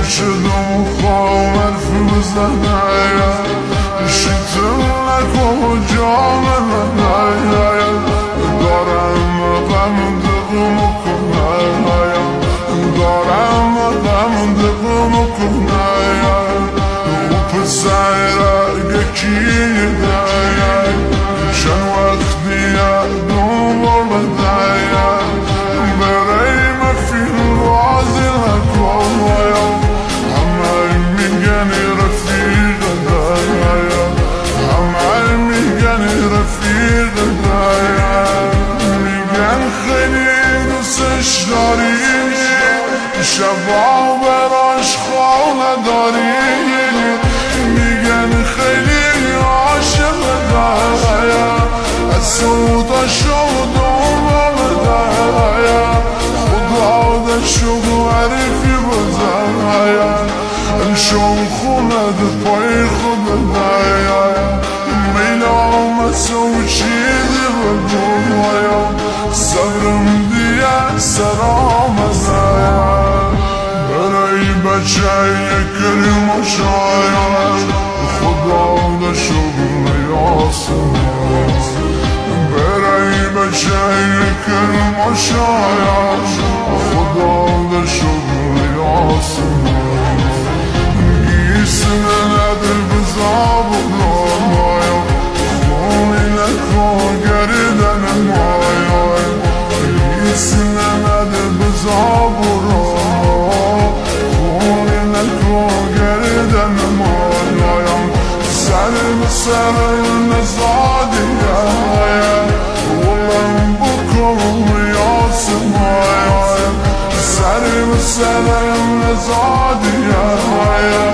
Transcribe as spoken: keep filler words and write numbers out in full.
شدم خوام حرف بزنم شیطم نکن جام من دارم غم دقم کنم دارم غم دقم کنم و پسر یکی دایم چند وقت دیگه دوباره دایم برای مفیل بازی نکنم همه میگن رفیق دایم همه میگن رفیق دایم میگن خیلی دوستش داری شبا براش خانه داری میگن خیلی عاشق دایم از سوداشو دوباره دایم خدا دشو عرفی بزایم انشون خونه ده پای خود دایم میلام سو چیزی بدونایم صبرم دیگه سرام ازایم برای بچه کلمه شایم خدا دشو نیاسم برای بچه کلمه شایم خدا دشو نیاسم گیسنه ندر بزاب رایم خونی نکن گردن مایم گیسنه ندر بزاب رایم خونی نکن گردن مایم سرم سرم نزادیم ولم بکن یاسم سرم سرم نزادیم